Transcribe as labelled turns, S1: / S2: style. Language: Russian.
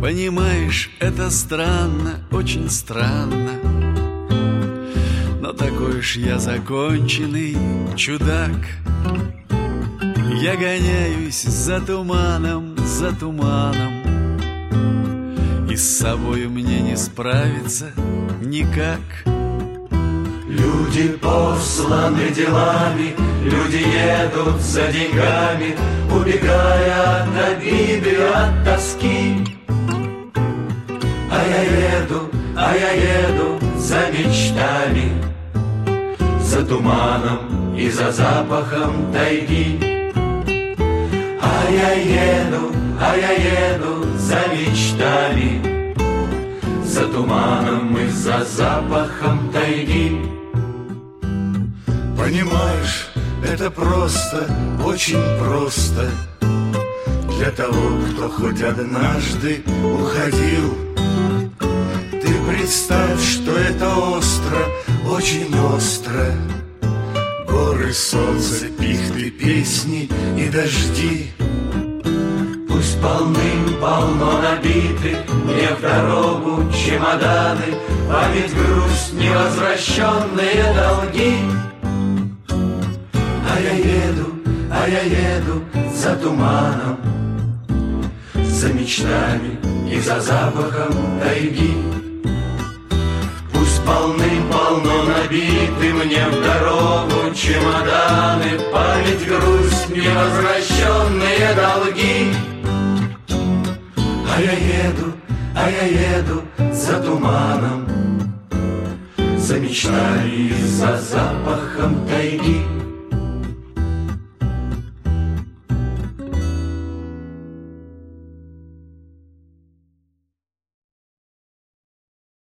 S1: Понимаешь, это странно, очень странно, но такой уж я законченный чудак. Я гоняюсь за туманом, за туманом, и с собой мне не справиться никак.
S2: Люди посланы делами, люди едут за деньгами, убегая от обиды, от тоски. А я еду за мечтами, за туманом и за запахом тайги. А я еду за мечтами, за туманом и за запахом тайги.
S3: Понимаешь, это просто, очень просто для того, кто хоть однажды уходил. Ты представь, что это остро, очень остро. Горы, солнце, пихты, песни и дожди.
S2: Пусть полным-полно набиты мне в дорогу чемоданы, а ведь грусть невозвращенные долги. А я еду за туманом, за мечтами и за запахом тайги. Пусть полным-полно набиты мне в дорогу чемоданы, память, грусть, невозвращенные долги. А я еду за туманом, за мечтами и за запахом тайги.